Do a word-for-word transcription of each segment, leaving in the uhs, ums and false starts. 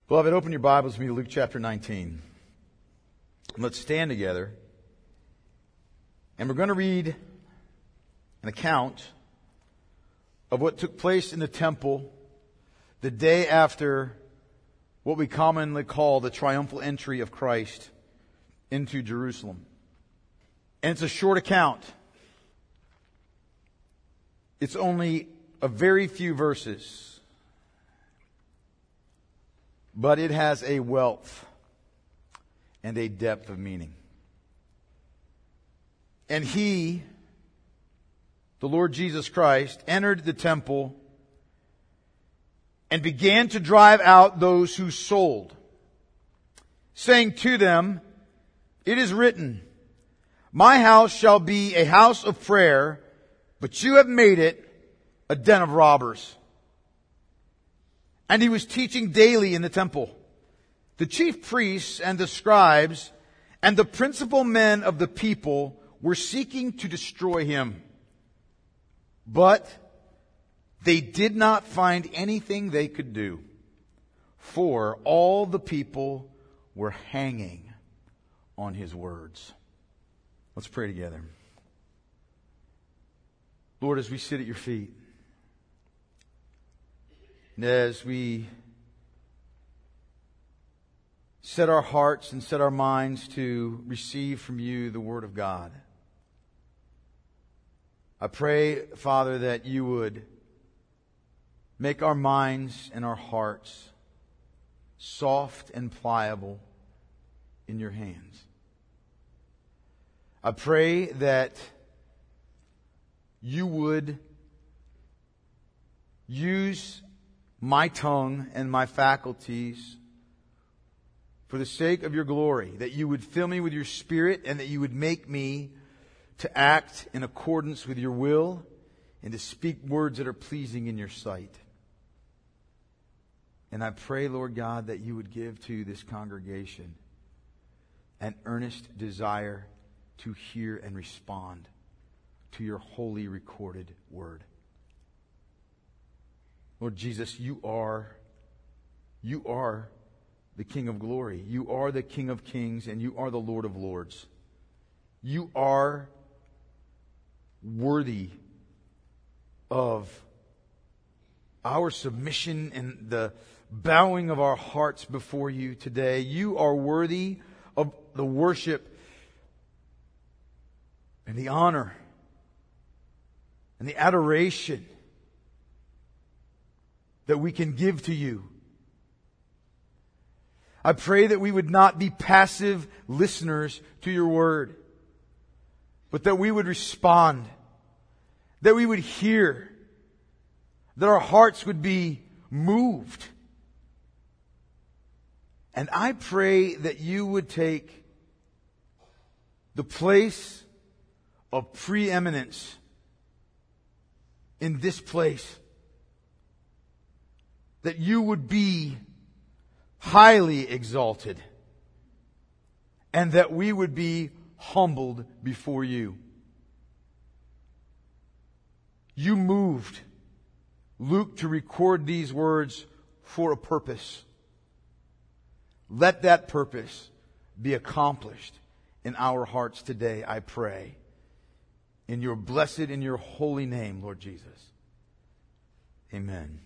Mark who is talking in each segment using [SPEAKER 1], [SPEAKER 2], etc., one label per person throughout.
[SPEAKER 1] Beloved, open your Bibles with me to Luke chapter nineteen. And let's stand together. And we're going to read an account of what took place in the temple the day after what we commonly call the triumphal entry of Christ into Jerusalem. And it's a short account. It's only a very few verses. But it has a wealth and a depth of meaning. And He, the Lord Jesus Christ, entered the temple and began to drive out those who sold, saying to them, "It is written, my house shall be a house of prayer, but you have made it a den of robbers." And He was teaching daily in the temple. The chief priests and the scribes and the principal men of the people were seeking to destroy Him. But they did not find anything they could do, for all the people were hanging on His words. Let's pray together. Lord, as we sit at Your feet, and as we set our hearts and set our minds to receive from You the Word of God, I pray, Father, that You would make our minds and our hearts soft and pliable in Your hands. I pray that You would use my tongue and my faculties for the sake of Your glory, that You would fill me with Your Spirit and that You would make me to act in accordance with Your will and to speak words that are pleasing in Your sight. And I pray, Lord God, that You would give to this congregation an earnest desire to hear and respond to Your holy recorded word. Lord Jesus, You are, You are the King of glory. You are the King of kings and You are the Lord of lords. You are worthy of our submission and the bowing of our hearts before You today. You are worthy of the worship and the honor and the adoration that we can give to You. I pray that we would not be passive listeners to Your word, but that we would respond, that we would hear, that our hearts would be moved. And I pray that You would take the place of preeminence in this place. That You would be highly exalted and that we would be humbled before You. You moved Luke to record these words for a purpose. Let that purpose be accomplished in our hearts today, I pray. In Your blessed and Your holy name, Lord Jesus. Amen.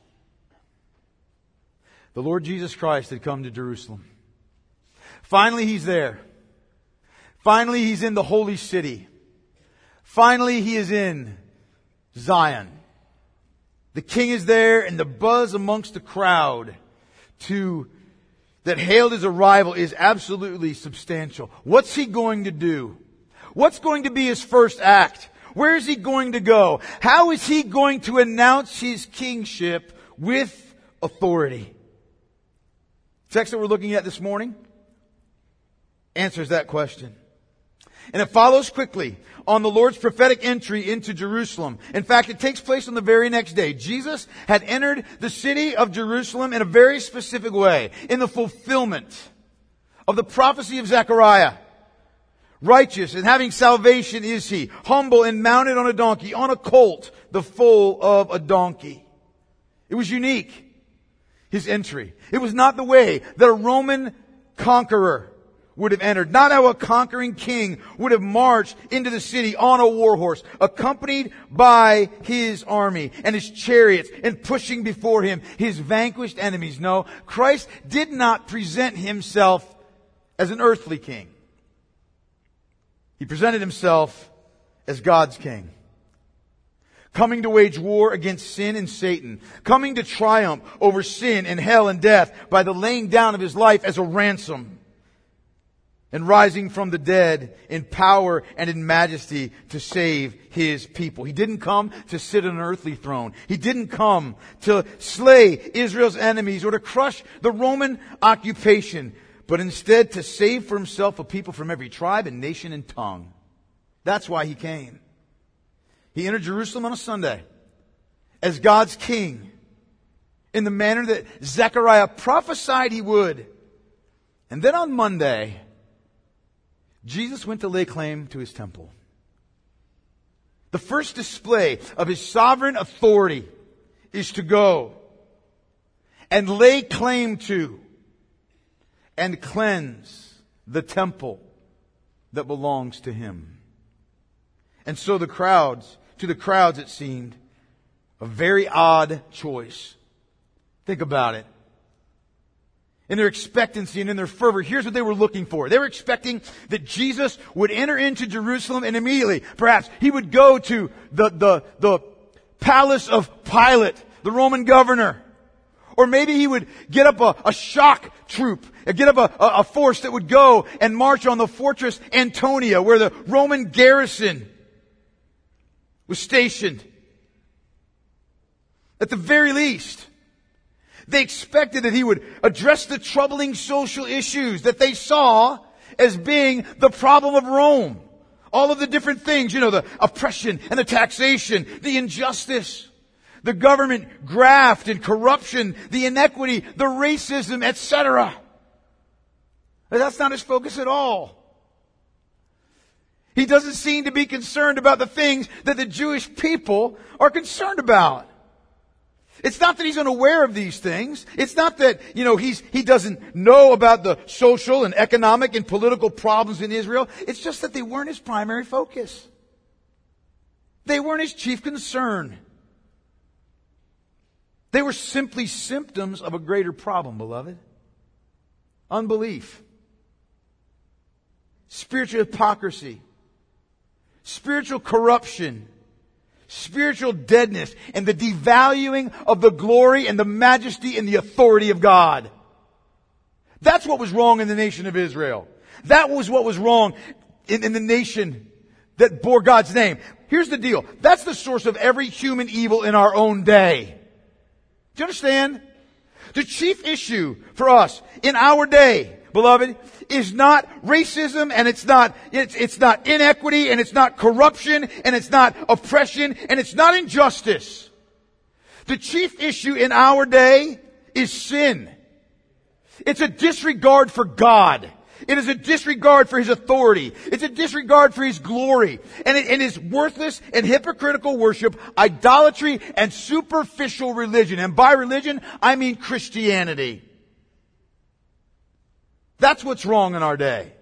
[SPEAKER 1] The Lord Jesus Christ had come to Jerusalem. Finally, He's there. Finally, He's in the holy city. Finally, He is in Zion. The King is there, and the buzz amongst the crowd to that hailed His arrival is absolutely substantial. What's He going to do? What's going to be His first act? Where is He going to go? How is He going to announce His kingship with authority? The text that we're looking at this morning answers that question. And it follows quickly on the Lord's prophetic entry into Jerusalem. In fact, it takes place on the very next day. Jesus had entered the city of Jerusalem in a very specific way, in the fulfillment of the prophecy of Zechariah. Righteous and having salvation is He, humble and mounted on a donkey, on a colt, the foal of a donkey. It was unique. his entry. It was not the way that a Roman conqueror would have entered. Not how a conquering king would have marched into the city on a war horse, accompanied by his army and his chariots, and pushing before him his vanquished enemies. No, Christ did not present himself as an earthly king. He presented himself as God's king, coming to wage war against sin and Satan, coming to triumph over sin and hell and death by the laying down of his life as a ransom, and rising from the dead in power and in majesty to save his people. He didn't come to sit on an earthly throne. He didn't come to slay Israel's enemies or to crush the Roman occupation, but instead to save for himself a people from every tribe and nation and tongue. That's why he came. He entered Jerusalem on a Sunday as God's king in the manner that Zechariah prophesied he would. And then on Monday, Jesus went to lay claim to his temple. The first display of his sovereign authority is to go and lay claim to and cleanse the temple that belongs to him. And so the crowds, to the crowds it seemed, a very odd choice. Think about it. In their expectancy and in their fervor, here's what they were looking for. They were expecting that Jesus would enter into Jerusalem and immediately, perhaps, he would go to the, the, the palace of Pilate, the Roman governor. Or maybe he would get up a, a shock troop, get up a, a, a force that would go and march on the fortress Antonia, where the Roman garrison was stationed. At the very least, they expected that he would address the troubling social issues that they saw as being the problem of Rome. All of the different things, you know, the oppression and the taxation, the injustice, the government graft and corruption, the inequity, the racism, et cetera. But that's not his focus at all. He doesn't seem to be concerned about the things that the Jewish people are concerned about. It's not that he's unaware of these things. It's not that, you know, he's, he doesn't know about the social and economic and political problems in Israel. It's just that they weren't his primary focus. They weren't his chief concern. They were simply symptoms of a greater problem, beloved. Unbelief. Spiritual hypocrisy. Spiritual corruption. Spiritual deadness, and the devaluing of the glory and the majesty and the authority of God. That's what was wrong in the nation of Israel. That was what was wrong in, in the nation that bore God's name. Here's the deal. That's the source of every human evil in our own day. Do you understand? The chief issue for us in our day, beloved, is not racism, and it's not, it's, it's not inequity, and it's not corruption, and it's not oppression, and it's not injustice. The chief issue in our day is sin. It's a disregard for God. It is a disregard for His authority. It's a disregard for His glory. And it, it is worthless and hypocritical worship, idolatry, and superficial religion. And by religion, I mean Christianity. That's what's wrong in our day.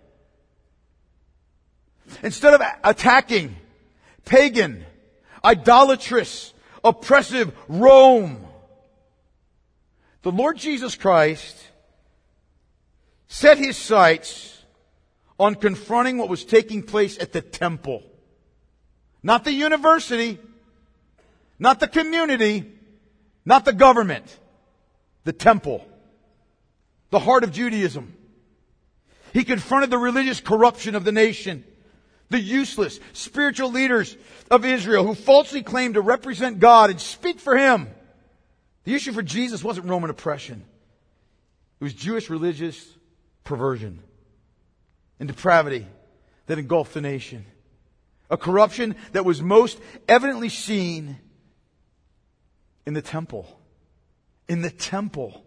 [SPEAKER 1] Instead of attacking pagan, idolatrous, oppressive Rome, the Lord Jesus Christ set His sights on confronting what was taking place at the temple. Not the university, not the community, not the government. The temple. The heart of Judaism. He confronted the religious corruption of the nation. The useless spiritual leaders of Israel who falsely claimed to represent God and speak for Him. The issue for Jesus wasn't Roman oppression. It was Jewish religious perversion and depravity that engulfed the nation. A corruption that was most evidently seen in the temple. In the temple.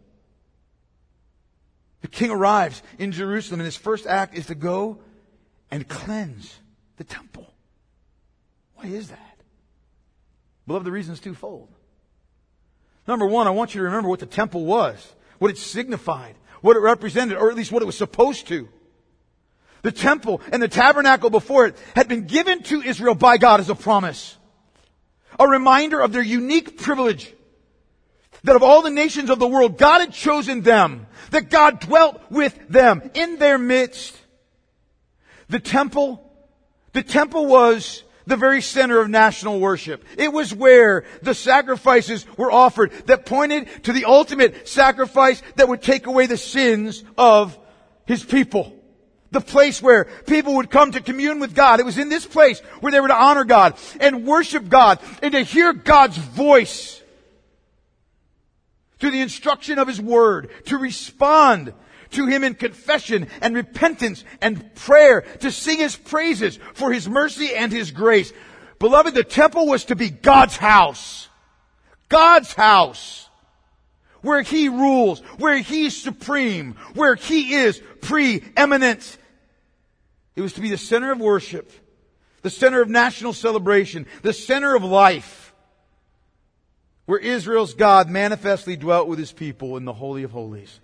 [SPEAKER 1] The king arrives in Jerusalem, and his first act is to go and cleanse the temple. Why is that? Beloved, the reason is twofold. Number one, I want you to remember what the temple was, what it signified, what it represented, or at least what it was supposed to. The temple and the tabernacle before it had been given to Israel by God as a promise. A reminder of their unique privilege. That of all the nations of the world, God had chosen them. That God dwelt with them in their midst. The temple, the temple was the very center of national worship. It was where the sacrifices were offered that pointed to the ultimate sacrifice that would take away the sins of His people. The place where people would come to commune with God. It was in this place where they were to honor God and worship God and to hear God's voice through the instruction of His Word, to respond to Him in confession and repentance and prayer, to sing His praises for His mercy and His grace. Beloved, the temple was to be God's house. God's house. Where He rules, where He's supreme, where He is preeminent. It was to be the center of worship, the center of national celebration, the center of life, where Israel's God manifestly dwelt with His people in the Holy of Holies.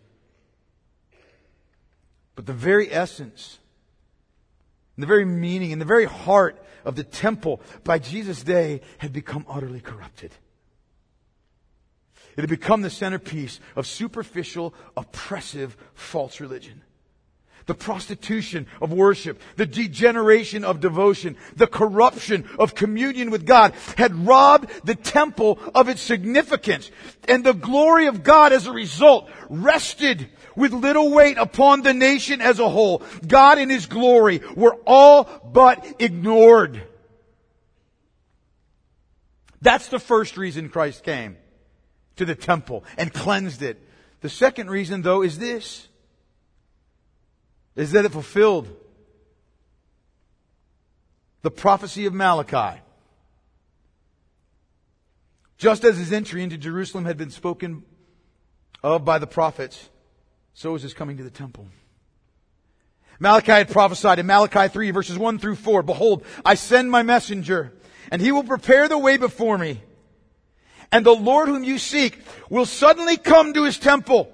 [SPEAKER 1] But the very essence, and the very meaning, and the very heart of the temple by Jesus' day had become utterly corrupted. It had become the centerpiece of superficial, oppressive, false religion. The prostitution of worship, the degeneration of devotion, the corruption of communion with God had robbed the temple of its significance. And the glory of God as a result rested with little weight upon the nation as a whole. God and His glory were all but ignored. That's the first reason Christ came to the temple and cleansed it. The second reason, though, is this. Is that it fulfilled the prophecy of Malachi. Just as His entry into Jerusalem had been spoken of by the prophets, so is His coming to the temple. Malachi had prophesied in Malachi three verses one through four, "Behold, I send my messenger, and he will prepare the way before me. And the Lord whom you seek will suddenly come to His temple.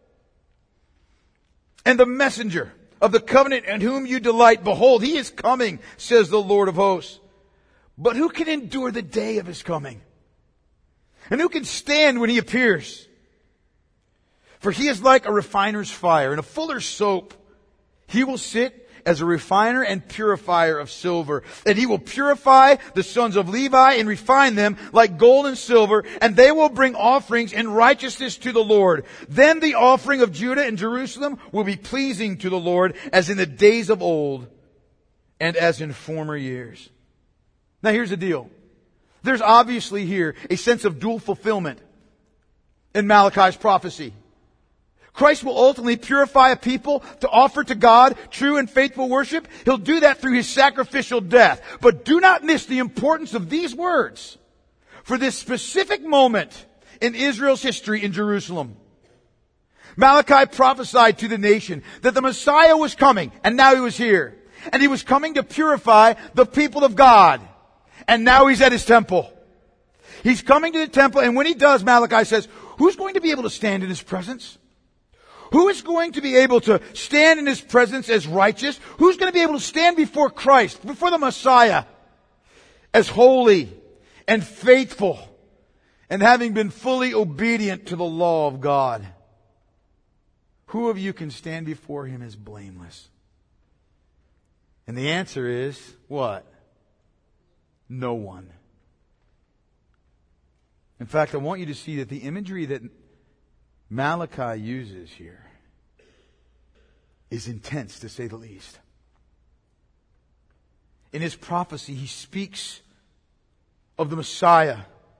[SPEAKER 1] And the messenger of the covenant in whom you delight, behold, He is coming, says the Lord of hosts. But who can endure the day of His coming? And who can stand when He appears? For He is like a refiner's fire and a fuller's soap. He will sit as a refiner and purifier of silver. And He will purify the sons of Levi and refine them like gold and silver. And they will bring offerings in righteousness to the Lord. Then the offering of Judah and Jerusalem will be pleasing to the Lord as in the days of old and as in former years." Now here's the deal. There's obviously here a sense of dual fulfillment in Malachi's prophecy. Christ will ultimately purify a people to offer to God true and faithful worship. He'll do that through His sacrificial death. But do not miss the importance of these words for this specific moment in Israel's history in Jerusalem. Malachi prophesied to the nation that the Messiah was coming, and now He was here. And He was coming to purify the people of God. And now He's at His temple. He's coming to the temple, and when He does, Malachi says, who's going to be able to stand in His presence? Who is going to be able to stand in His presence as righteous? Who's going to be able to stand before Christ, before the Messiah, as holy and faithful and having been fully obedient to the law of God? Who of you can stand before Him as blameless? And the answer is, what? No one. In fact, I want you to see that the imagery that Malachi uses here is intense, to say the least. In his prophecy, he speaks of the Messiah,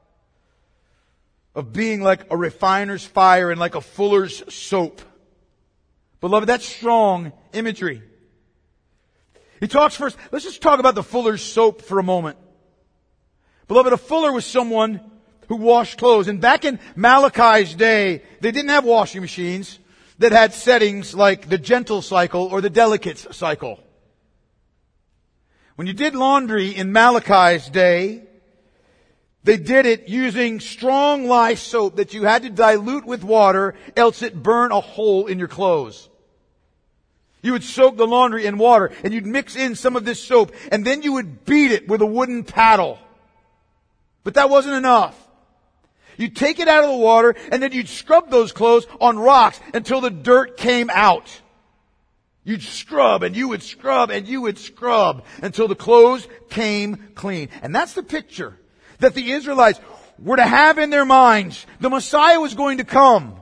[SPEAKER 1] of being like a refiner's fire and like a fuller's soap. Beloved, that's strong imagery. He talks first, let's just talk about the fuller's soap for a moment. Beloved, a fuller was someone who washed clothes. And back in Malachi's day, they didn't have washing machines that had settings like the gentle cycle or the delicate cycle. When you did laundry in Malachi's day, They did it using strong lye soap that you had to dilute with water, else it burned a hole in your clothes. You would soak the laundry in water, and you'd mix in some of this soap, and then you would beat it with a wooden paddle. But that wasn't enough. You'd take it out of the water, and then you'd scrub those clothes on rocks until the dirt came out. You'd scrub, and you would scrub, and you would scrub until the clothes came clean. And that's the picture that the Israelites were to have in their minds. The Messiah was going to come.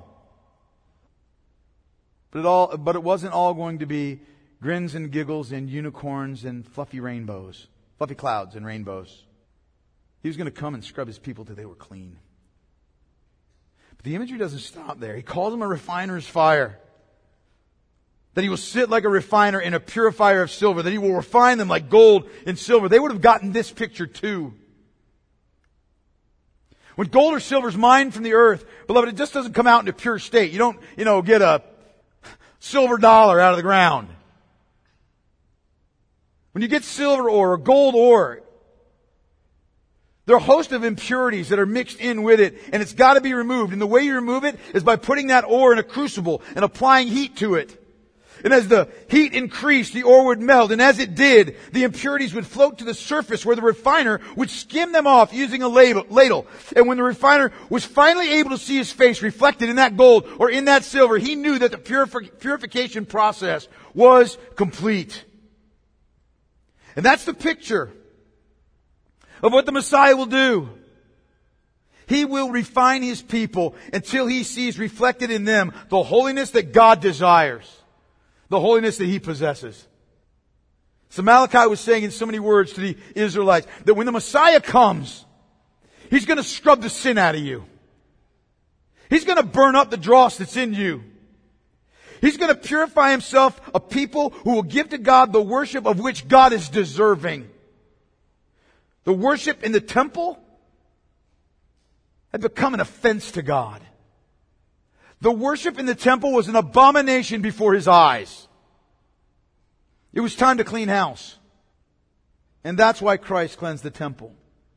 [SPEAKER 1] But it all, but it wasn't all going to be grins and giggles and unicorns and fluffy rainbows, fluffy clouds and rainbows. He was going to come and scrub his people till they were clean. But the imagery doesn't stop there. He calls them a refiner's fire. That he will sit like a refiner in a purifier of silver. That he will refine them like gold and silver. They would have gotten this picture too. When gold or silver is mined from the earth, beloved, it just doesn't come out in a pure state. You don't, you know, get a silver dollar out of the ground. When you get silver ore or gold ore, there are a host of impurities that are mixed in with it, and it's got to be removed. And the way you remove it is by putting that ore in a crucible and applying heat to it. And as the heat increased, the ore would melt. And as it did, the impurities would float to the surface where the refiner would skim them off using a ladle. And when the refiner was finally able to see his face reflected in that gold or in that silver, he knew that the purifi- purification process was complete. And that's the picture of what the Messiah will do. He will refine His people until He sees reflected in them the holiness that God desires. The holiness that He possesses. So Malachi was saying in so many words to the Israelites that when the Messiah comes, He's going to scrub the sin out of you. He's going to burn up the dross that's in you. He's going to purify Himself a people who will give to God the worship of which God is deserving. The worship in the temple had become an offense to God. The worship in the temple was an abomination before His eyes. It was time to clean house. And that's why Christ cleansed the temple.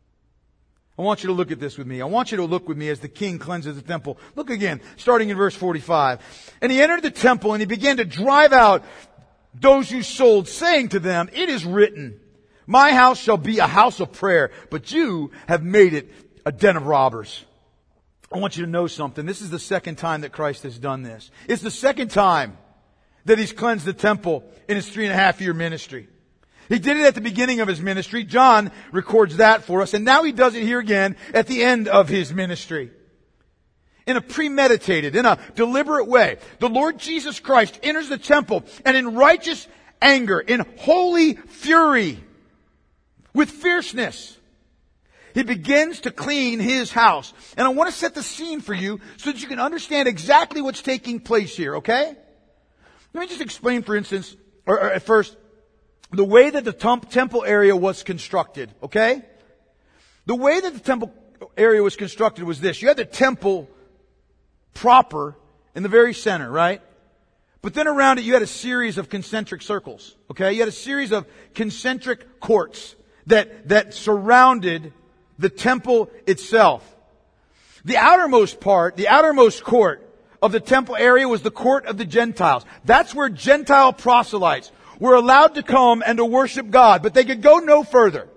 [SPEAKER 1] I want you to look at this with me. I want you to look with me as the king cleanses the temple. Look again, starting in verse forty-five. And he entered the temple and he began to drive out those who sold, saying to them, "It is written, my house shall be a house of prayer, but you have made it a den of robbers." I want you to know something. This is the second time that Christ has done this. It's the second time that He's cleansed the temple in His three and a half year ministry. He did it at the beginning of His ministry. John records that for us. And now He does it here again at the end of His ministry. In a premeditated, in a deliberate way, the Lord Jesus Christ enters the temple and in righteous anger, in holy fury, with fierceness, He begins to clean His house. And I want to set the scene for you so that you can understand exactly what's taking place here, okay? Let me just explain, for instance, or, or at first, the way that the temp- temple area was constructed, okay? The way that the temple area was constructed was this. You had the temple proper in the very center, right? But then around it you had a series of concentric circles, okay? You had a series of concentric courts that, that surrounded the temple itself. The outermost part, the outermost court of the temple area was the court of the Gentiles. That's where Gentile proselytes were allowed to come and to worship God, but they could go no further.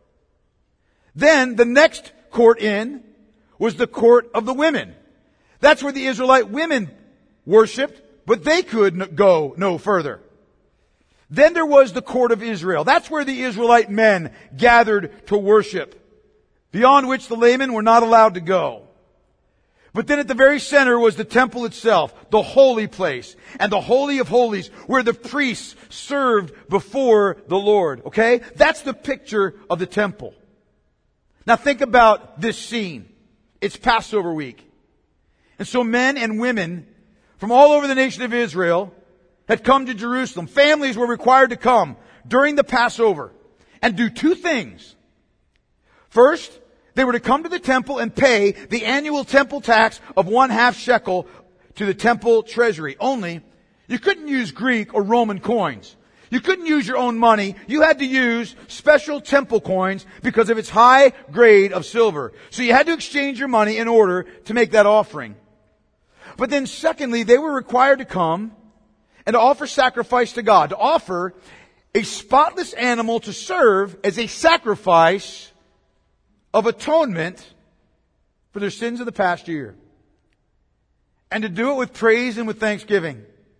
[SPEAKER 1] Then the next court in was the court of the women. That's where the Israelite women worshiped, but they could go no further. Then there was the court of Israel. That's where the Israelite men gathered to worship, beyond which the laymen were not allowed to go. But then at the very center was the temple itself, the holy place, and the holy of holies, where the priests served before the Lord. Okay? That's the picture of the temple. Now think about this scene. It's Passover week. And so men and women from all over the nation of Israel had come to Jerusalem. Families were required to come during the Passover and do two things. First, they were to come to the temple and pay the annual temple tax of one half shekel to the temple treasury. Only, you couldn't use Greek or Roman coins. You couldn't use your own money. You had to use special temple coins because of its high grade of silver. So you had to exchange your money in order to make that offering. But then secondly, they were required to come and to offer sacrifice to God, to offer a spotless animal to serve as a sacrifice of atonement for their sins of the past year. And to do it with praise and with thanksgiving.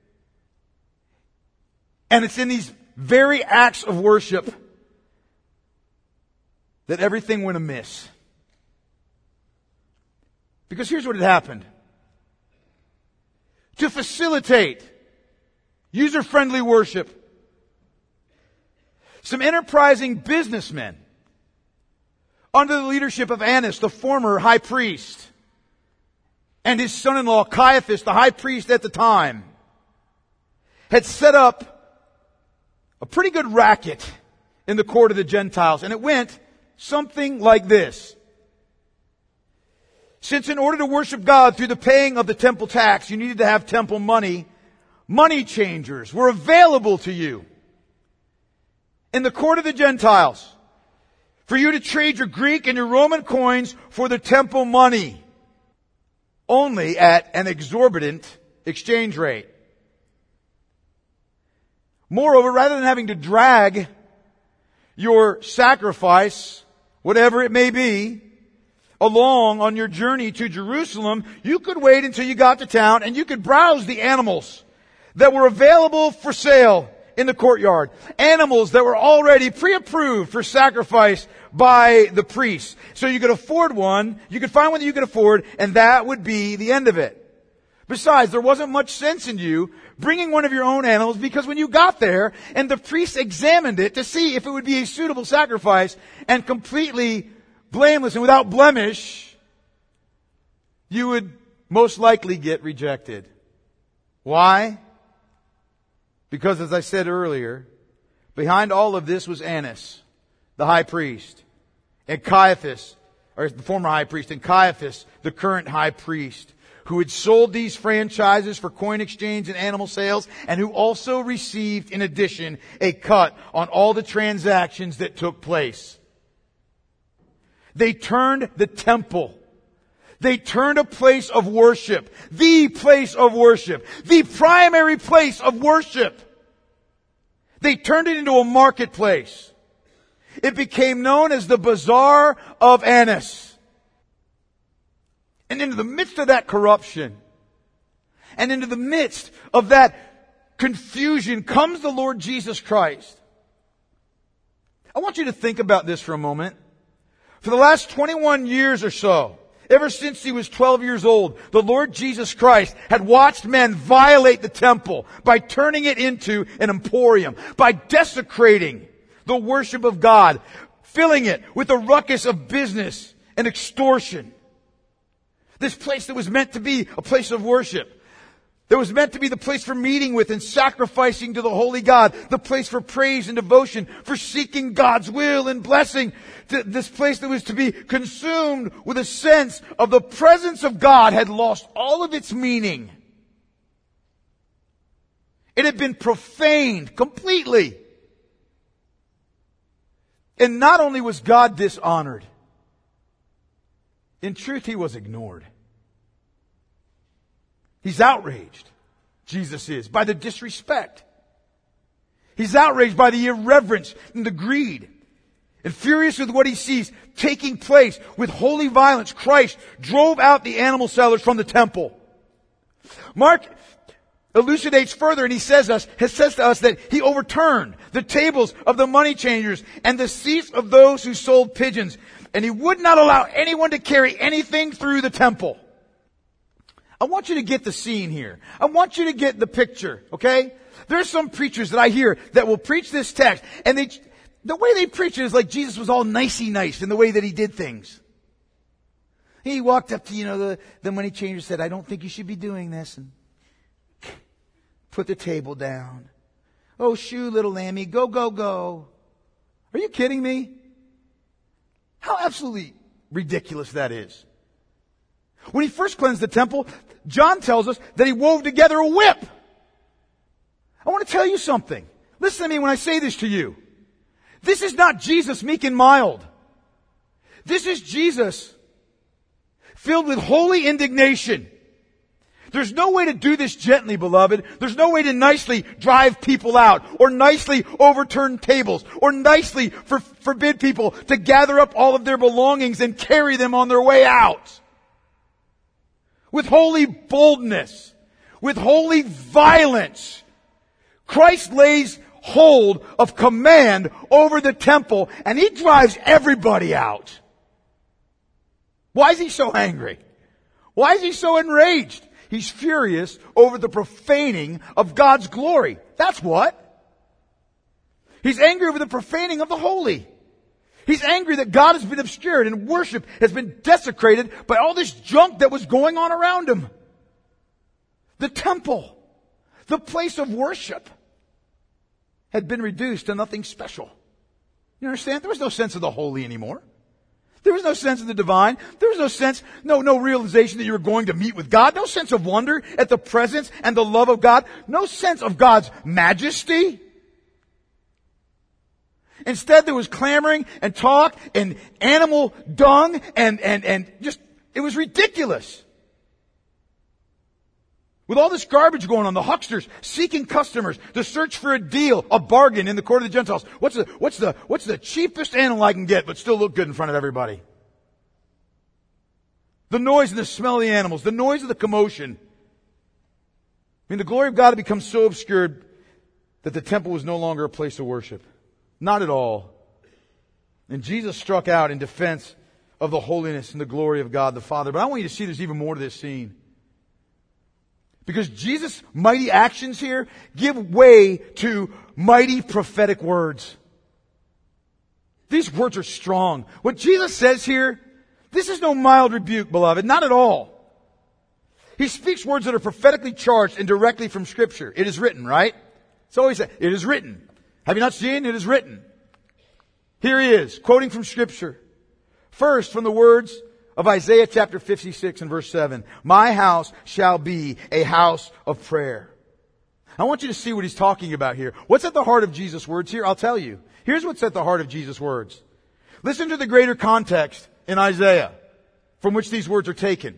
[SPEAKER 1] And it's in these very acts of worship that everything went amiss. Because here's what had happened. To facilitate user-friendly worship, some enterprising businessmen under the leadership of Annas, the former high priest, and his son-in-law Caiaphas, the high priest at the time, had set up a pretty good racket in the court of the Gentiles. And it went something like this. Since in order to worship God through the paying of the temple tax, you needed to have temple money, money changers were available to you in the court of the Gentiles for you to trade your Greek and your Roman coins for the temple money, only at an exorbitant exchange rate. Moreover, rather than having to drag your sacrifice, whatever it may be, along on your journey to Jerusalem, you could wait until you got to town and you could browse the animals that were available for sale in the courtyard. Animals that were already pre-approved for sacrifice by the priests. So you could afford one, you could find one that you could afford, and that would be the end of it. Besides, there wasn't much sense in you bringing one of your own animals, because when you got there and the priest examined it to see if it would be a suitable sacrifice and completely blameless and without blemish, you would most likely get rejected. Why? Because, as I said earlier, behind all of this was Annas, the high priest, and Caiaphas, or the former high priest, and Caiaphas, the current high priest, who had sold these franchises for coin exchange and animal sales, and who also received, in addition, a cut on all the transactions that took place. They turned the temple. They turned a place of worship, the place of worship, the primary place of worship. They turned it into a marketplace. It became known as the Bazaar of Annas. And into the midst of that corruption, and into the midst of that confusion, comes the Lord Jesus Christ. I want you to think about this for a moment. For the last twenty-one years or so, ever since he was twelve years old, the Lord Jesus Christ had watched men violate the temple by turning it into an emporium, by desecrating the worship of God, filling it with a ruckus of business and extortion. This place that was meant to be a place of worship, that was meant to be the place for meeting with and sacrificing to the holy God, the place for praise and devotion, for seeking God's will and blessing, to this place that was to be consumed with a sense of the presence of God, had lost all of its meaning. It had been profaned completely. And not only was God dishonored, in truth, he was ignored. He's outraged, Jesus is, by the disrespect. He's outraged by the irreverence and the greed. And furious with what he sees taking place with holy violence, Christ drove out the animal sellers from the temple. Mark elucidates further, and he says us, has says to us that he overturned the tables of the money changers and the seats of those who sold pigeons. And he would not allow anyone to carry anything through the temple. I want you to get the scene here. I want you to get the picture, okay? There's some preachers that I hear that will preach this text, and they, the way they preach it is like Jesus was all nicey nice in the way that he did things. He walked up to, you know, the, the money changer, said, I don't think you should be doing this, and put the table down. Oh, shoo, little lammy, go, go, go. Are you kidding me? How absolutely ridiculous that is. When he first cleansed the temple, John tells us that he wove together a whip. I want to tell you something. Listen to me when I say this to you. This is not Jesus meek and mild. This is Jesus filled with holy indignation. There's no way to do this gently, beloved. There's no way to nicely drive people out, or nicely overturn tables, or nicely for, forbid people to gather up all of their belongings and carry them on their way out. With holy boldness, with holy violence, Christ lays hold of command over the temple, and He drives everybody out. Why is He so angry? Why is He so enraged? He's furious over the profaning of God's glory. That's what. He's angry over the profaning of the holy. He's angry that God has been obscured and worship has been desecrated by all this junk that was going on around Him. The temple, the place of worship, had been reduced to nothing special. You understand? There was no sense of the holy anymore. There was no sense of the divine. There was no sense, no, no realization that you were going to meet with God. No sense of wonder at the presence and the love of God. No sense of God's majesty. Instead, there was clamoring and talk and animal dung and, and, and just, it was ridiculous. With all this garbage going on, the hucksters seeking customers to search for a deal, a bargain in the court of the Gentiles. What's the, what's the, what's the cheapest animal I can get but still look good in front of everybody? The noise and the smell of the animals, the noise of the commotion. I mean, the glory of God had become so obscured that the temple was no longer a place of worship. Not at all. And Jesus struck out in defense of the holiness and the glory of God the Father. But I want you to see there's even more to this scene. Because Jesus' mighty actions here give way to mighty prophetic words. These words are strong. What Jesus says here, this is no mild rebuke, beloved. Not at all. He speaks words that are prophetically charged and directly from Scripture. It is written, right? So he said, it is written. Have you not seen? It is written. Here he is, quoting from Scripture. First, from the words of Isaiah chapter fifty-six and verse seven. My house shall be a house of prayer. I want you to see what he's talking about here. What's at the heart of Jesus' words here? I'll tell you. Here's what's at the heart of Jesus' words. Listen to the greater context in Isaiah from which these words are taken.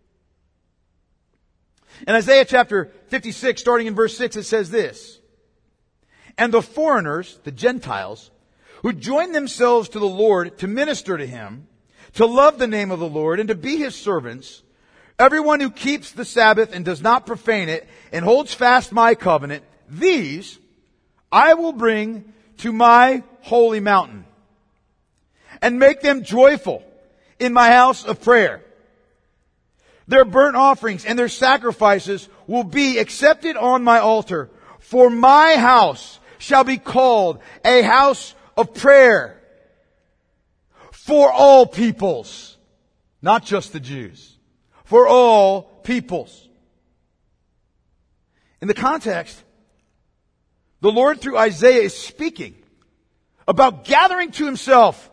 [SPEAKER 1] In Isaiah chapter fifty-six, starting in verse six, it says this. And the foreigners, the Gentiles, who join themselves to the Lord to minister to Him, to love the name of the Lord and to be His servants, everyone who keeps the Sabbath and does not profane it and holds fast my covenant, these I will bring to my holy mountain and make them joyful in my house of prayer. Their burnt offerings and their sacrifices will be accepted on my altar, for my house shall be called a house of prayer for all peoples, not just the Jews, for all peoples. In the context, the Lord through Isaiah is speaking about gathering to Himself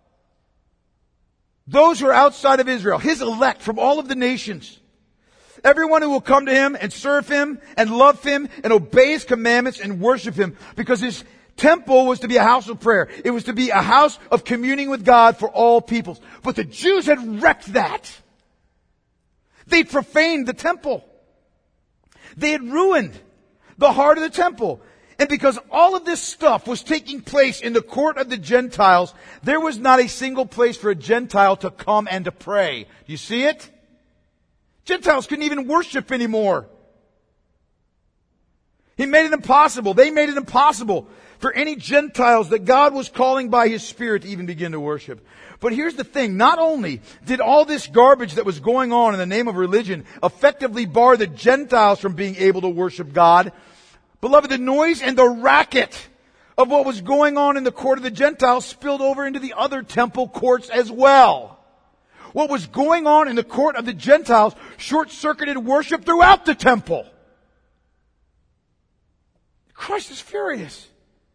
[SPEAKER 1] those who are outside of Israel, His elect from all of the nations. Everyone who will come to Him and serve Him and love Him and obey His commandments and worship Him, because His temple was to be a house of prayer. It was to be a house of communing with God for all peoples. But the Jews had wrecked that. They profaned the temple. They had ruined the heart of the temple. And because all of this stuff was taking place in the court of the Gentiles, there was not a single place for a Gentile to come and to pray. You see it? Gentiles couldn't even worship anymore. He made it impossible. They made it impossible for any Gentiles that God was calling by His Spirit to even begin to worship. But here's the thing. Not only did all this garbage that was going on in the name of religion effectively bar the Gentiles from being able to worship God, beloved, the noise and the racket of what was going on in the court of the Gentiles spilled over into the other temple courts as well. What was going on in the court of the Gentiles short-circuited worship throughout the temple. Christ is furious.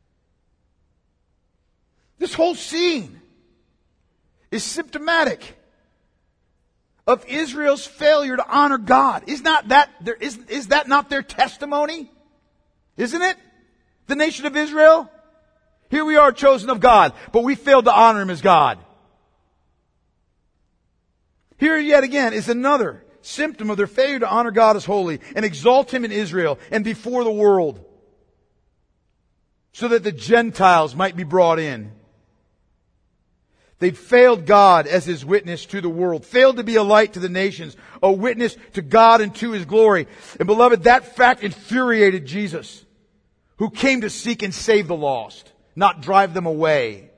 [SPEAKER 1] This whole scene is symptomatic of Israel's failure to honor God. Is not that there is is that not their testimony? Isn't it? The nation of Israel? Here we are, chosen of God, but we failed to honor Him as God. Here yet again is another symptom of their failure to honor God as holy and exalt Him in Israel and before the world, so that the Gentiles might be brought in. They'd failed God as His witness to the world, failed to be a light to the nations, a witness to God and to His glory. And beloved, that fact infuriated Jesus, who came to seek and save the lost, not drive them away.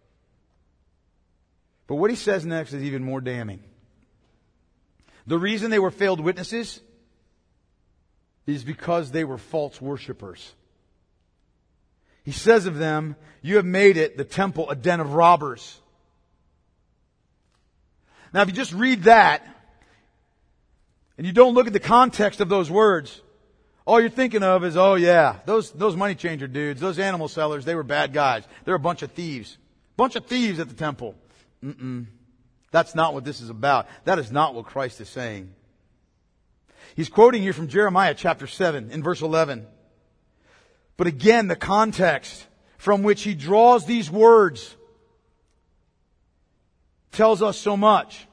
[SPEAKER 1] But what He says next is even more damning. The reason they were failed witnesses is because they were false worshipers. He says of them, you have made it, the temple, a den of robbers. Now if you just read that, and you don't look at the context of those words, all you're thinking of is, oh yeah, those, those money changer dudes, those animal sellers, they were bad guys. They're a bunch of thieves. Bunch of thieves at the temple. Mm-mm. That's not what this is about. That is not what Christ is saying. He's quoting here from Jeremiah chapter seven in verse eleven. But again, the context from which he draws these words tells us so much.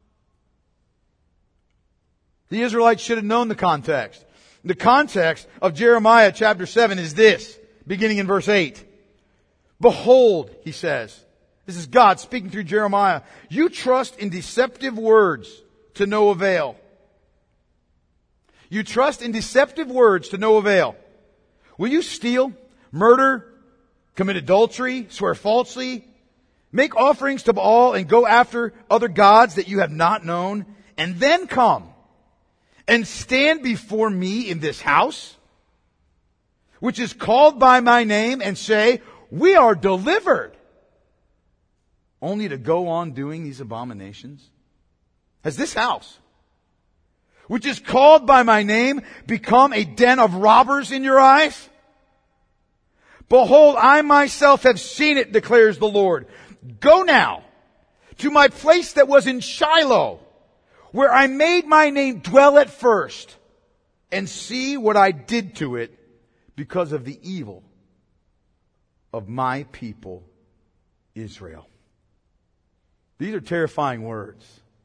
[SPEAKER 1] The Israelites should have known the context. The context of Jeremiah chapter seven is this, beginning in verse eight. Behold, he says, this is God speaking through Jeremiah, you trust in deceptive words to no avail. You trust in deceptive words to no avail. Will you steal, murder, commit adultery, swear falsely, make offerings to Baal and go after other gods that you have not known, and then come and stand before me in this house, which is called by my name, and say, we are delivered, only to go on doing these abominations? Has this house, which is called by my name, become a den of robbers in your eyes? Behold, I myself have seen it, declares the Lord. Go now to my place that was in Shiloh, where I made my name dwell at first, and see what I did to it because of the evil of my people Israel. These are terrifying words.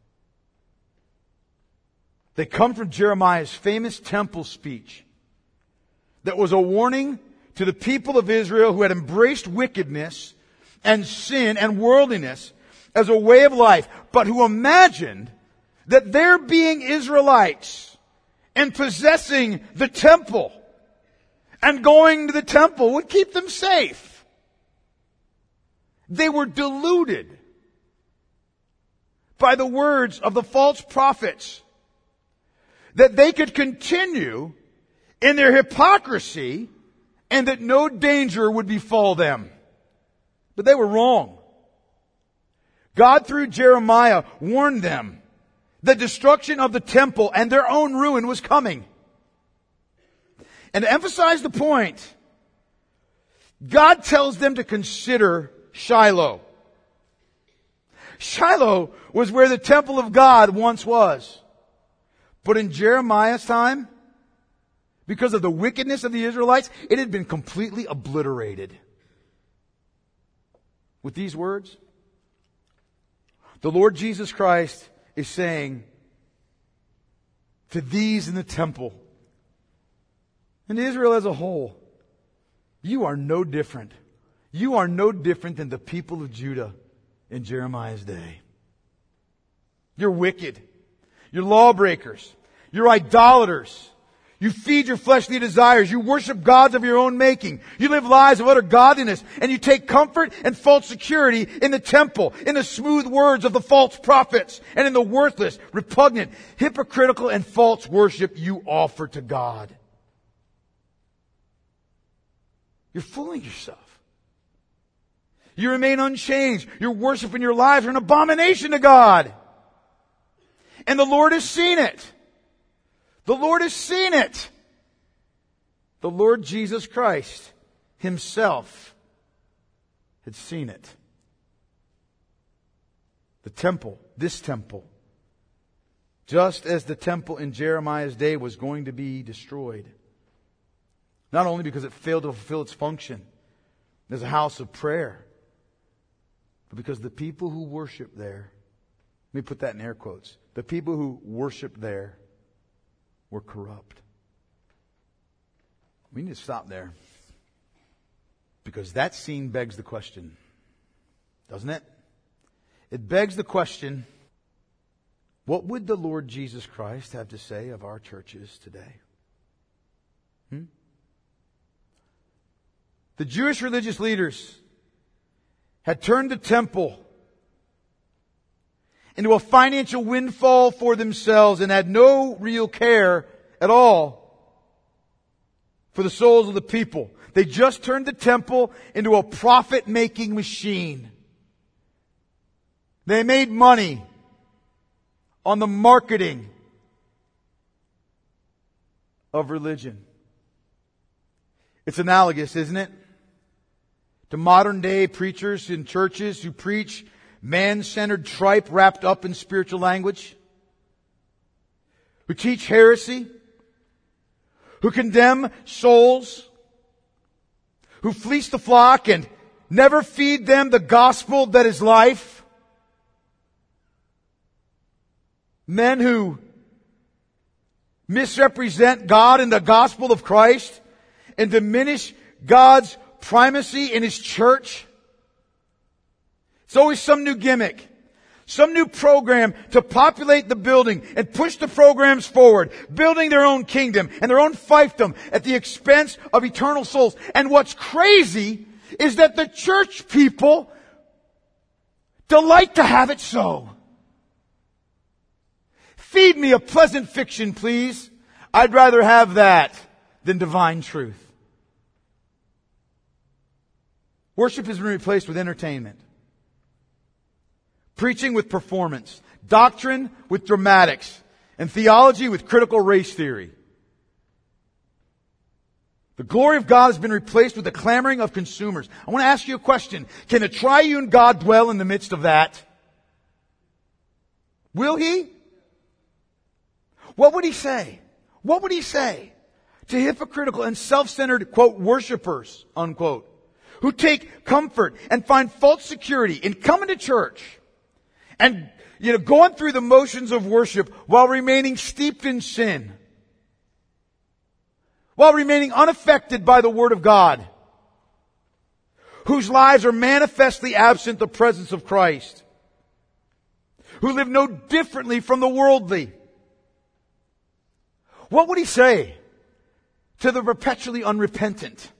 [SPEAKER 1] They come from Jeremiah's famous temple speech that was a warning to the people of Israel who had embraced wickedness and sin and worldliness as a way of life, but who imagined that their being Israelites and possessing the temple and going to the temple would keep them safe. They were deluded by the words of the false prophets that they could continue in their hypocrisy and that no danger would befall them. But they were wrong. God, through Jeremiah, warned them that destruction of the temple and their own ruin was coming. And to emphasize the point, God tells them to consider Shiloh. Shiloh was where the temple of God once was. But in Jeremiah's time, because of the wickedness of the Israelites, it had been completely obliterated. With these words, the Lord Jesus Christ is saying to these in the temple and to Israel as a whole, you are no different. You are no different than the people of Judah in Jeremiah's day. You're wicked. You're lawbreakers. You're idolaters. You feed your fleshly desires. You worship gods of your own making. You live lives of utter godliness. And you take comfort and false security in the temple, in the smooth words of the false prophets, and in the worthless, repugnant, hypocritical, and false worship you offer to God. You're fooling yourself. You remain unchanged. Your worship and your lives are an abomination to God. And the Lord has seen it. The Lord has seen it. The Lord Jesus Christ Himself had seen it. The temple, this temple, just as the temple in Jeremiah's day was going to be destroyed, Not only because it failed to fulfill its function as a house of prayer, but because the people who worship there, let me put that in air quotes, the people who worship there were corrupt. We need to stop there. Because that scene begs the question, doesn't it? It begs the question, what would the Lord Jesus Christ have to say of our churches today? Hmm? The Jewish religious leaders had turned the temple into a financial windfall for themselves and had no real care at all for the souls of the people. They just turned the temple into a profit-making machine. They made money on the marketing of religion. It's analogous, isn't it, to modern day preachers in churches who preach man-centered tripe wrapped up in spiritual language, who teach heresy, who condemn souls, who fleece the flock and never feed them the gospel that is life. Men who misrepresent God and the gospel of Christ and diminish God's primacy in His church. It's always some new gimmick, some new program to populate the building and push the programs forward, building their own kingdom and their own fiefdom at the expense of eternal souls. And what's crazy is that the church people delight to have it so. Feed me a pleasant fiction, please. I'd rather have that than divine truth. Worship has been replaced with entertainment. Preaching with performance. Doctrine with dramatics. And theology with critical race theory. The glory of God has been replaced with the clamoring of consumers. I want to ask you a question. Can a triune God dwell in the midst of that? Will He? What would He say? What would He say to hypocritical and self-centered, quote, worshipers, unquote, who take comfort and find false security in coming to church and, you know, going through the motions of worship while remaining steeped in sin, while remaining unaffected by the Word of God, whose lives are manifestly absent the presence of Christ, who live no differently from the worldly? What would He say to the perpetually unrepentant?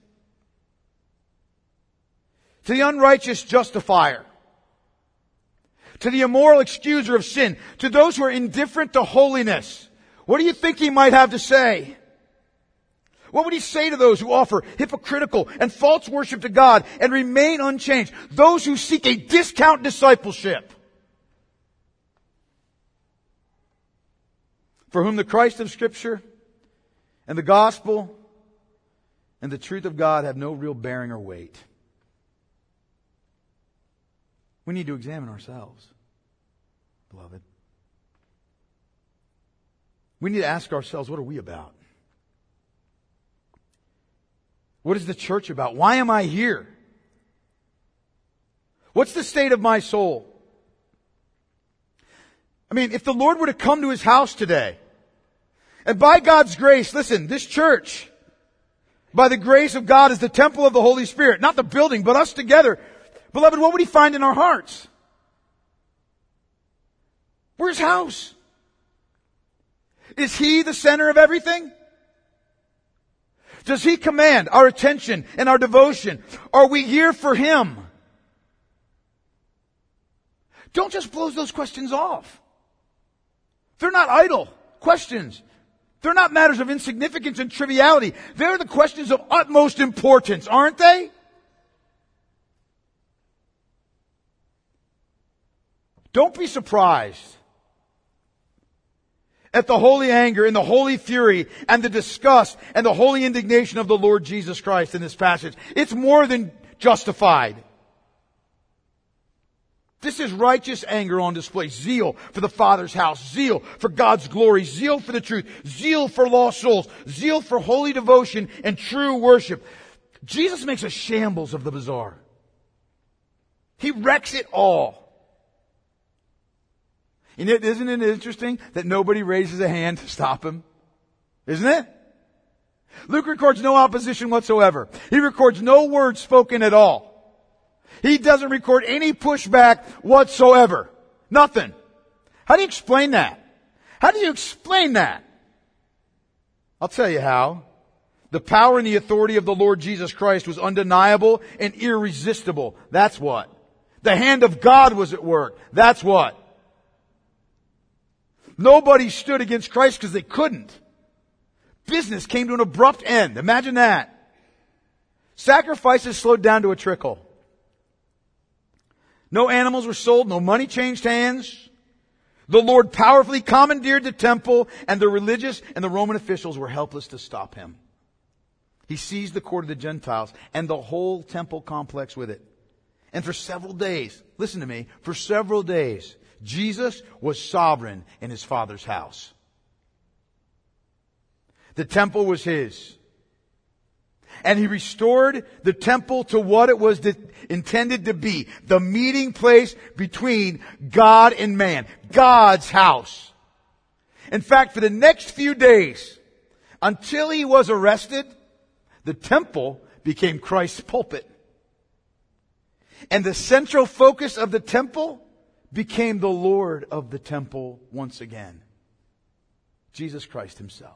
[SPEAKER 1] To the unrighteous justifier? To the immoral excuser of sin? To those who are indifferent to holiness? What do you think He might have to say? What would He say to those who offer hypocritical and false worship to God and remain unchanged? Those who seek a discount discipleship? For whom the Christ of Scripture and the gospel and the truth of God have no real bearing or weight. We need to examine ourselves, beloved. We need to ask ourselves, what are we about? What is the church about? Why am I here? What's the state of my soul? I mean, if the Lord were to come to His house today, and by God's grace, listen, this church, by the grace of God, is the temple of the Holy Spirit. Not the building, but us together. Beloved, what would He find in our hearts? We're His house. Is He the center of everything? Does He command our attention and our devotion? Are we here for Him? Don't just blow those questions off. They're not idle questions. They're not matters of insignificance and triviality. They're the questions of utmost importance, aren't they? Don't be surprised at the holy anger and the holy fury and the disgust and the holy indignation of the Lord Jesus Christ in this passage. It's more than justified. This is righteous anger on display. Zeal for the Father's house. Zeal for God's glory. Zeal for the truth. Zeal for lost souls. Zeal for holy devotion and true worship. Jesus makes a shambles of the bizarre. He wrecks it all. And it, isn't it interesting that nobody raises a hand to stop him? Isn't it? Luke records no opposition whatsoever. He records no words spoken at all. He doesn't record any pushback whatsoever. Nothing. How do you explain that? How do you explain that? I'll tell you how. The power and the authority of the Lord Jesus Christ was undeniable and irresistible. That's what. The hand of God was at work. That's what. Nobody stood against Christ because they couldn't. Business came to an abrupt end. Imagine that. Sacrifices slowed down to a trickle. No animals were sold. No money changed hands. The Lord powerfully commandeered the temple, and the religious and the Roman officials were helpless to stop him. He seized the court of the Gentiles and the whole temple complex with it. And for several days, listen to me, for several days, Jesus was sovereign in his Father's house. The temple was his. And he restored the temple to what it was intended to be. The meeting place between God and man. God's house. In fact, for the next few days, until he was arrested, the temple became Christ's pulpit. And the central focus of the temple became the Lord of the temple once again. Jesus Christ himself.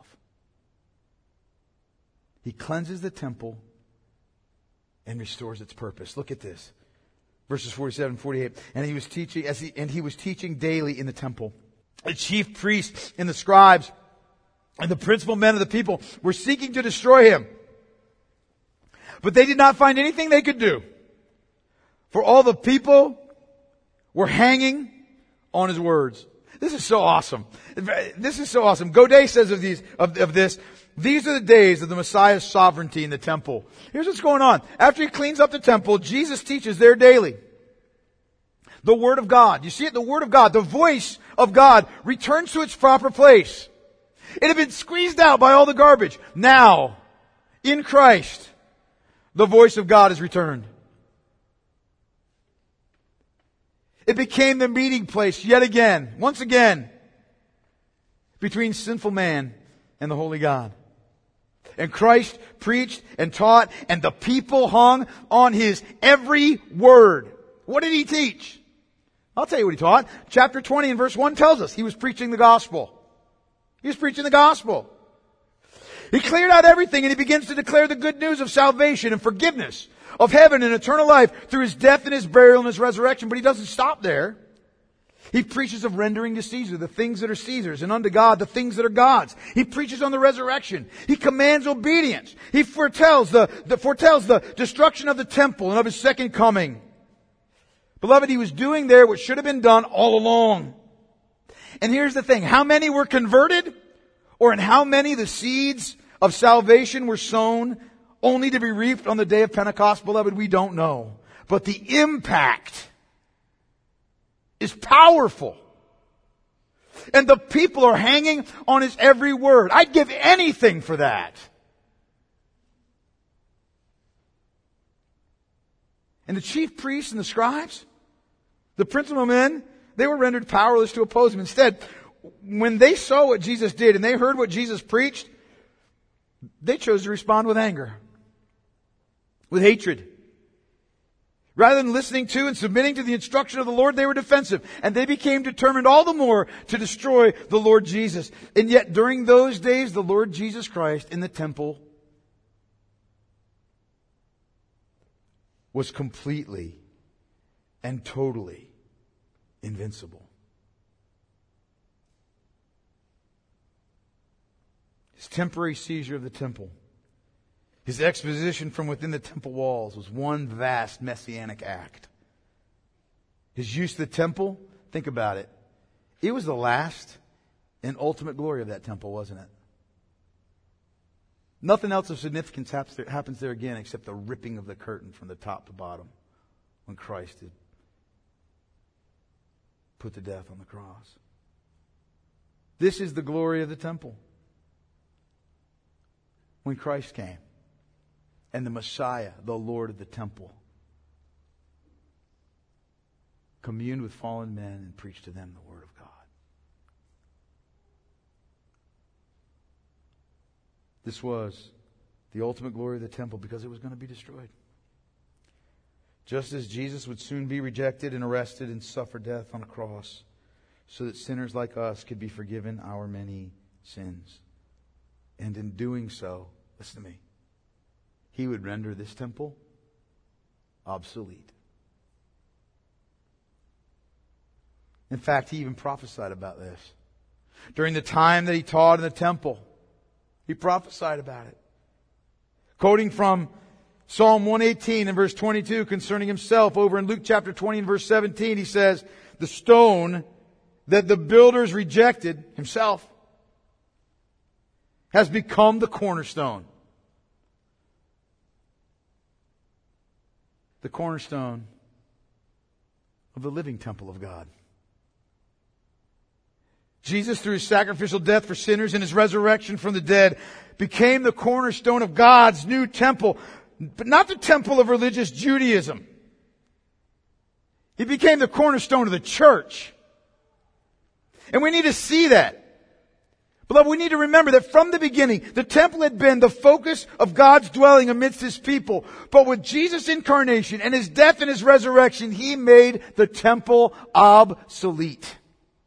[SPEAKER 1] He cleanses the temple and restores its purpose. Look at this. Verses forty-seven and forty-eight. And he was teaching as he and he was teaching daily in the temple. The chief priests and the scribes and the principal men of the people were seeking to destroy him. But they did not find anything they could do. For all the people were hanging on his words. This is so awesome. This is so awesome. Godet says of these of, of this, these are the days of the Messiah's sovereignty in the temple. Here's what's going on. After he cleans up the temple, Jesus teaches there daily. The Word of God. You see it? The Word of God, the voice of God returns to its proper place. It had been squeezed out by all the garbage. Now, in Christ, the voice of God is returned. It became the meeting place yet again, once again, between sinful man and the holy God. And Christ preached and taught, and the people hung on his every word. What did he teach? I'll tell you what he taught. Chapter twenty and verse one tells us he was preaching the gospel. He was preaching the gospel. He cleared out everything, and he begins to declare the good news of salvation and forgiveness, of heaven and eternal life through his death and his burial and his resurrection. But he doesn't stop there. He preaches of rendering to Caesar the things that are Caesar's, and unto God the things that are God's. He preaches on the resurrection. He commands obedience. He foretells the, the foretells the destruction of the temple and of his second coming. Beloved, he was doing there what should have been done all along. And here's the thing. How many were converted? Or in how many the seeds of salvation were sown only to be reaped on the day of Pentecost? Beloved, we don't know. But the impact is powerful. And the people are hanging on his every word. I'd give anything for that. And the chief priests and the scribes, the principal men, they were rendered powerless to oppose him. Instead, when they saw what Jesus did and they heard what Jesus preached, they chose to respond with anger, with hatred. Rather than listening to and submitting to the instruction of the Lord, they were defensive. And they became determined all the more to destroy the Lord Jesus. And yet during those days, the Lord Jesus Christ in the temple was completely and totally invincible. His temporary seizure of the temple, his exposition from within the temple walls was one vast messianic act. His use of the temple, think about it. It was the last and ultimate glory of that temple, wasn't it? Nothing else of significance happens there again except the ripping of the curtain from the top to bottom when Christ did. put to death on the cross. This is the glory of the temple. When Christ came and the Messiah, the Lord of the temple, communed with fallen men and preached to them the Word of God. This was the ultimate glory of the temple because it was going to be destroyed. Just as Jesus would soon be rejected and arrested and suffer death on a cross so that sinners like us could be forgiven our many sins. And in doing so, listen to me, He would render this temple obsolete. In fact, He even prophesied about this. During the time that He taught in the temple, He prophesied about it. Quoting from Psalm one eighteen and verse twenty-two concerning Himself, over in Luke chapter twenty and verse seventeen, He says, the stone that the builders rejected, Himself, has become the cornerstone. The cornerstone of the living temple of God. Jesus, through His sacrificial death for sinners and His resurrection from the dead, became the cornerstone of God's new temple, but not the temple of religious Judaism. He became the cornerstone of the church. And we need to see that. Beloved, we need to remember that from the beginning, the temple had been the focus of God's dwelling amidst His people. But with Jesus' incarnation and His death and His resurrection, He made the temple obsolete.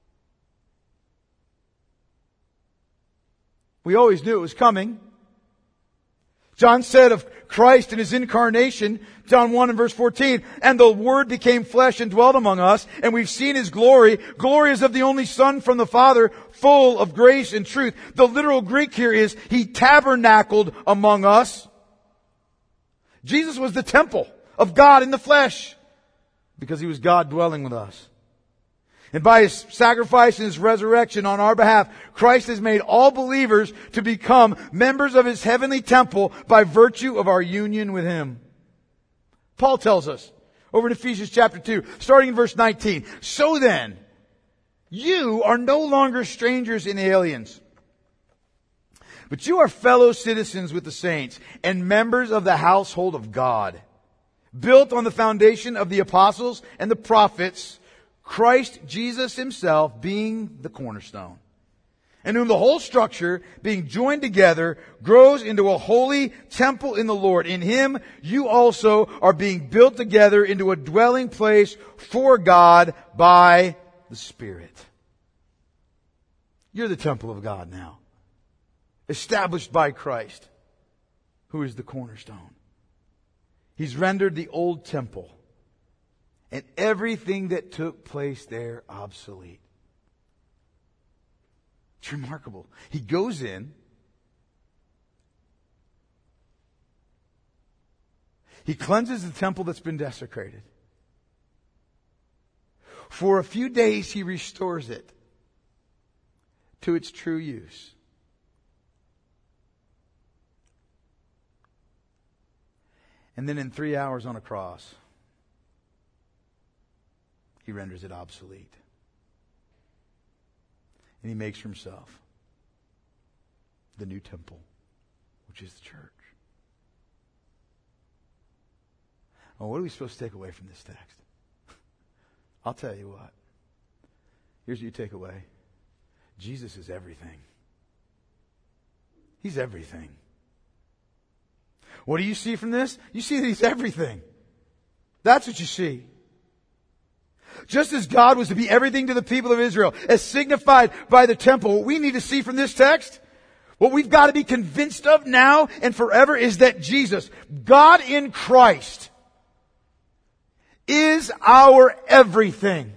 [SPEAKER 1] We always knew it was coming. John said of Christ and His incarnation, John one and verse fourteen, and the Word became flesh and dwelt among us, and we've seen His glory. Glory is of the only Son from the Father, full of grace and truth. The literal Greek here is, He tabernacled among us. Jesus was the temple of God in the flesh, because He was God dwelling with us. And by His sacrifice and His resurrection on our behalf, Christ has made all believers to become members of His heavenly temple by virtue of our union with Him. Paul tells us over in Ephesians chapter two, starting in verse nineteen, so then, you are no longer strangers and aliens, but you are fellow citizens with the saints and members of the household of God, built on the foundation of the apostles and the prophets, Christ Jesus Himself being the cornerstone, in whom the whole structure, being joined together, grows into a holy temple in the Lord. In Him you also are being built together into a dwelling place for God by the Spirit. You're the temple of God now, established by Christ, who is the cornerstone. He's rendered the old temple and everything that took place there obsolete. It's remarkable. He goes in. He cleanses the temple that's been desecrated. For a few days He restores it to its true use. And then in three hours on a cross, He renders it obsolete. And He makes for Himself the new temple, which is the church. Oh, what are we supposed to take away from this text? I'll tell you what. Here's what you take away. Jesus is everything. He's everything. What do you see from this? You see that He's everything. That's what you see. Just as God was to be everything to the people of Israel, as signified by the temple, what we need to see from this text, what we've got to be convinced of now and forever, is that Jesus, God in Christ, is our everything.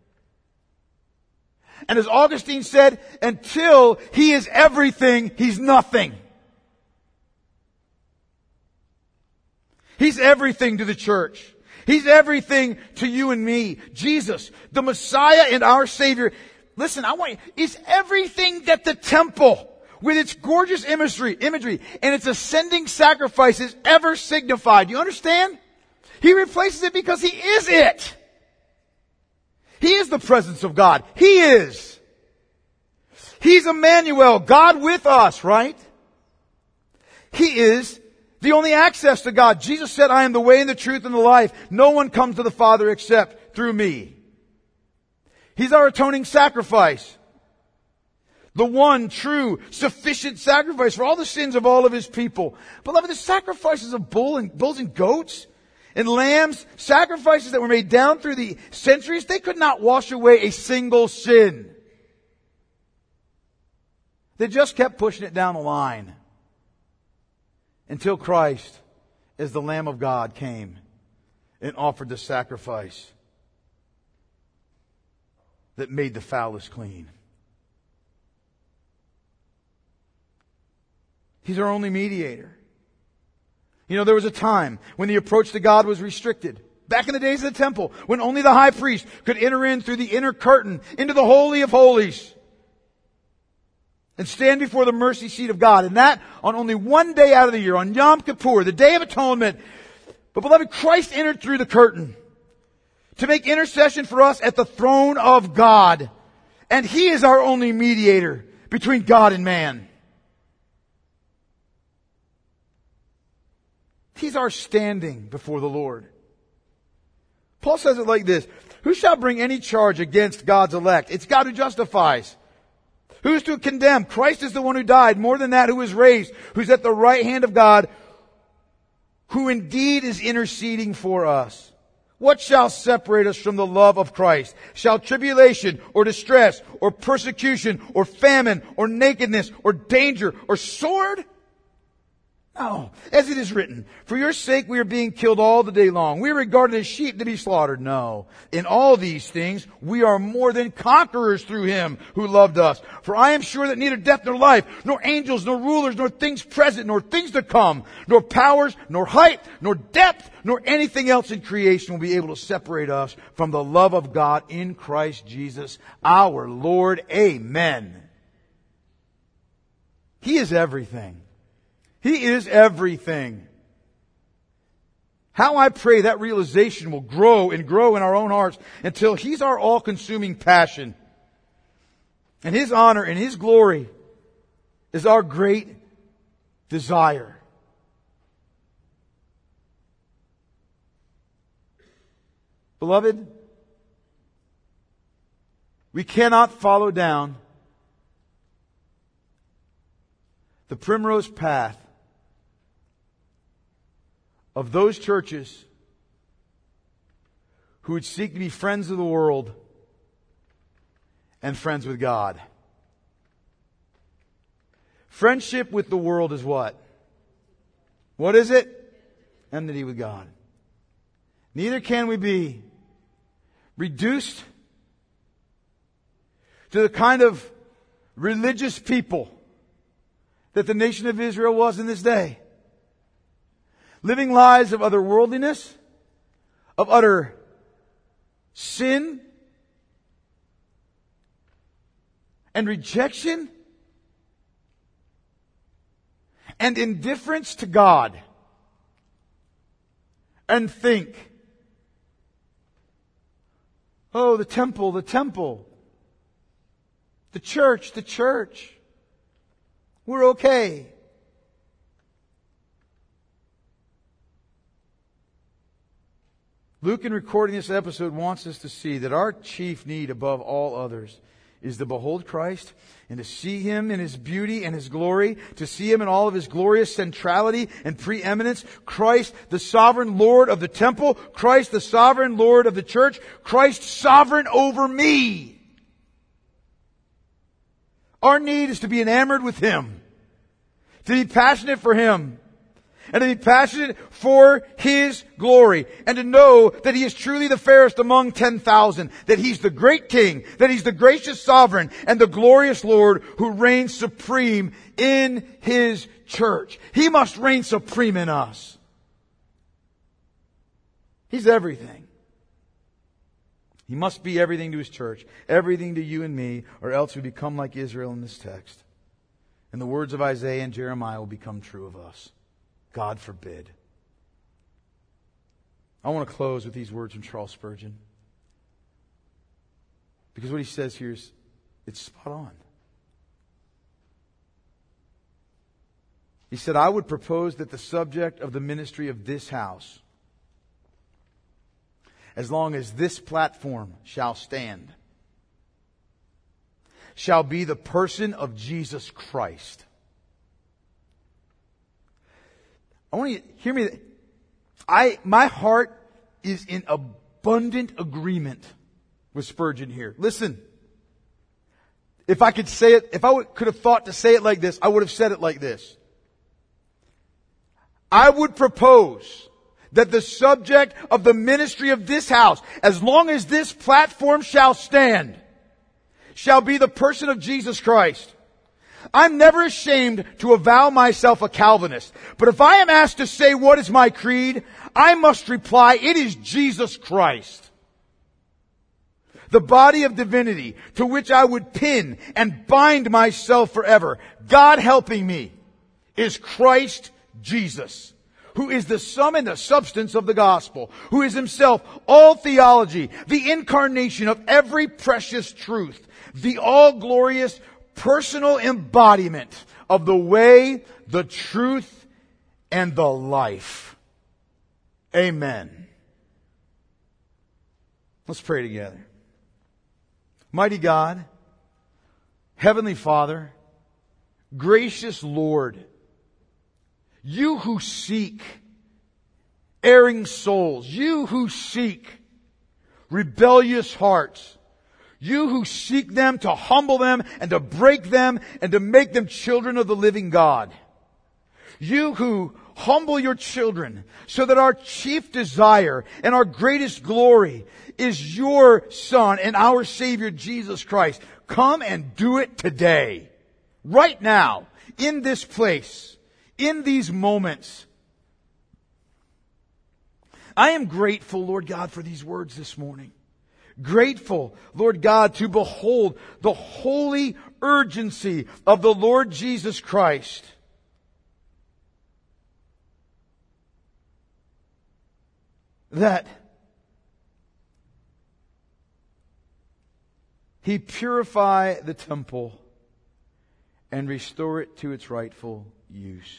[SPEAKER 1] And as Augustine said, until He is everything, He's nothing. He's everything to the church. He's everything to you and me. Jesus, the Messiah and our Savior. Listen, I want you, is everything that the temple, with its gorgeous imagery, imagery and its ascending sacrifices, ever signified. You understand? He replaces it because He is it. He is the presence of God. He is. He's Emmanuel, God with us, right? He is the only access to God. Jesus said, I am the way and the truth and the life. No one comes to the Father except through me. He's our atoning sacrifice. The one true, sufficient sacrifice for all the sins of all of His people. Beloved, the sacrifices of bull and, bulls and goats and lambs, sacrifices that were made down through the centuries, they could not wash away a single sin. They just kept pushing it down the line until Christ, as the Lamb of God, came and offered the sacrifice that made the foulest clean. He's our only mediator. You know, there was a time when the approach to God was restricted. Back in the days of the temple, when only the high priest could enter in through the inner curtain into the Holy of Holies and stand before the mercy seat of God. And that on only one day out of the year, on Yom Kippur, the Day of Atonement. But beloved, Christ entered through the curtain to make intercession for us at the throne of God. And He is our only mediator between God and man. He's our standing before the Lord. Paul says it like this: who shall bring any charge against God's elect? It's God who justifies. Who's to condemn? Christ is the one who died. More than that, who was raised, who's at the right hand of God, who indeed is interceding for us. What shall separate us from the love of Christ? Shall tribulation or distress or persecution or famine or nakedness or danger or sword? No. As it is written, for your sake we are being killed all the day long. We are regarded as sheep to be slaughtered. No. In all these things we are more than conquerors through Him who loved us. For I am sure that neither death nor life, nor angels, nor rulers, nor things present, nor things to come, nor powers, nor height, nor depth, nor anything else in creation will be able to separate us from the love of God in Christ Jesus our Lord. Amen. He is everything. He is everything. How I pray that realization will grow and grow in our own hearts until He's our all-consuming passion. And His honor and His glory is our great desire. Beloved, we cannot follow down the primrose path of those churches who would seek to be friends of the world and friends with God. Friendship with the world is what? What is it? Enmity with God. Neither can we be reduced to the kind of religious people that the nation of Israel was in this day. Living lives of utter worldliness, of utter sin and rejection and indifference to God. And think, oh, the temple, the temple, the church, the church. We're okay. Luke, in recording this episode, wants us to see that our chief need above all others is to behold Christ and to see Him in His beauty and His glory, to see Him in all of His glorious centrality and preeminence. Christ, the sovereign Lord of the temple. Christ, the sovereign Lord of the church. Christ, sovereign over me. Our need is to be enamored with Him, to be passionate for Him, and to be passionate for His glory, and to know that He is truly the fairest among ten thousand, that He's the great King, that He's the gracious sovereign, and the glorious Lord who reigns supreme in His church. He must reign supreme in us. He's everything. He must be everything to His church, everything to you and me, or else we become like Israel in this text. And the words of Isaiah and Jeremiah will become true of us. God forbid. I want to close with these words from Charles Spurgeon. Because what he says here is, it's spot on. He said, I would propose that the subject of the ministry of this house, as long as this platform shall stand, shall be the person of Jesus Christ. I want you to hear me. I, my heart is in abundant agreement with Spurgeon here. Listen. If I could say it, if I would, could have thought to say it like this, I would have said it like this. I would propose that the subject of the ministry of this house, as long as this platform shall stand, shall be the person of Jesus Christ. I'm never ashamed to avow myself a Calvinist. But if I am asked to say what is my creed, I must reply, it is Jesus Christ. The body of divinity to which I would pin and bind myself forever, God helping me, is Christ Jesus, who is the sum and the substance of the gospel, who is himself all theology, the incarnation of every precious truth, the all-glorious personal embodiment of the way, the truth, and the life. Amen. Let's pray together. Mighty God, Heavenly Father, gracious Lord, you who seek erring souls, you who seek rebellious hearts, you who seek them to humble them and to break them and to make them children of the living God. You who humble your children so that our chief desire and our greatest glory is your Son and our Savior Jesus Christ. Come and do it today. Right now. In this place. In these moments. I am grateful, Lord God, for these words this morning. Grateful, Lord God, to behold the holy urgency of the Lord Jesus Christ. That He purify the temple and restore it to its rightful use.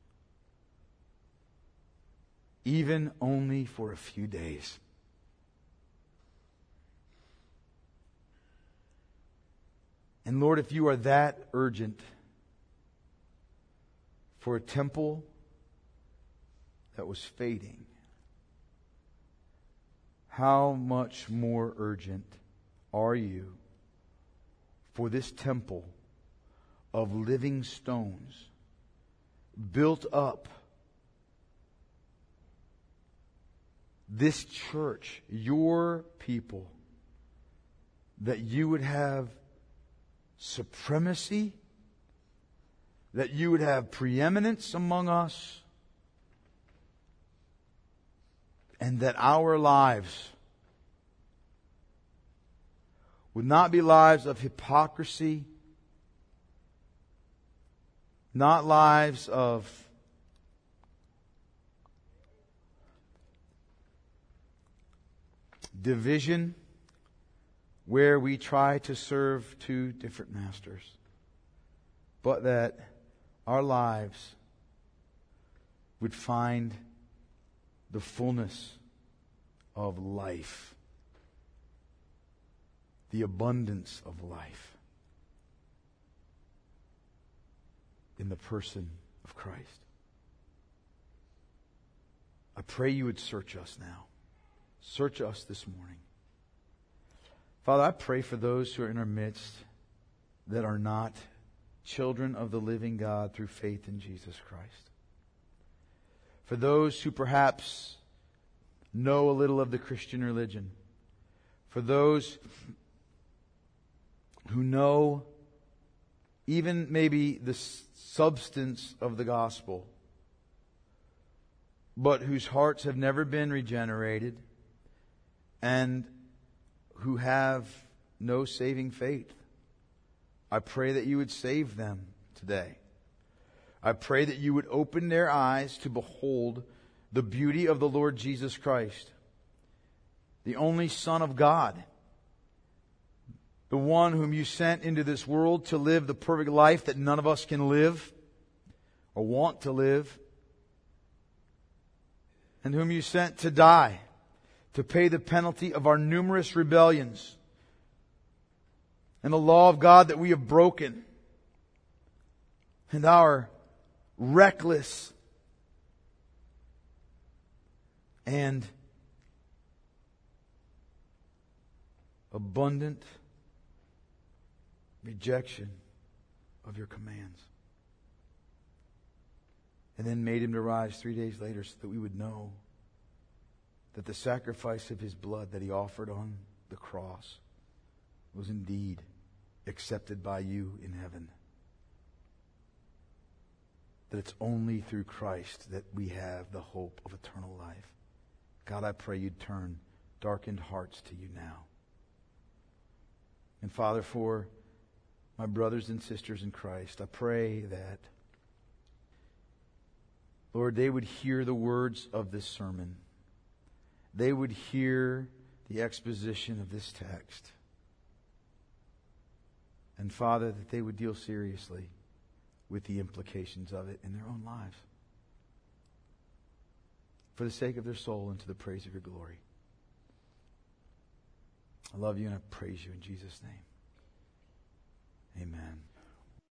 [SPEAKER 1] Even only for a few days. And Lord, if you are that urgent for a temple that was fading, how much more urgent are you for this temple of living stones built up, this church, your people, that you would have supremacy, that you would have preeminence among us, and that our lives would not be lives of hypocrisy, not lives of division, where we try to serve two different masters, but that our lives would find the fullness of life, the abundance of life in the person of Christ. I pray you would search us now. Search us this morning. Father, I pray for those who are in our midst that are not children of the living God through faith in Jesus Christ. For those who perhaps know a little of the Christian religion. For those who know even maybe the substance of the gospel, but whose hearts have never been regenerated and who have no saving faith. I pray that you would save them today. I pray that you would open their eyes to behold the beauty of the Lord Jesus Christ, the only Son of God, the one whom you sent into this world to live the perfect life that none of us can live or want to live, and whom you sent to die, to pay the penalty of our numerous rebellions and the law of God that we have broken, and our reckless and abundant rejection of your commands. And then made him to rise three days later so that we would know that the sacrifice of his blood that he offered on the cross was indeed accepted by you in heaven. That it's only through Christ that we have the hope of eternal life. God, I pray you'd turn darkened hearts to you now. And Father, for my brothers and sisters in Christ, I pray that, Lord, they would hear the words of this sermon. They would hear the exposition of this text. And Father, that they would deal seriously with the implications of it in their own lives. For the sake of their soul and to the praise of your glory. I love you and I praise you in Jesus' name. Amen.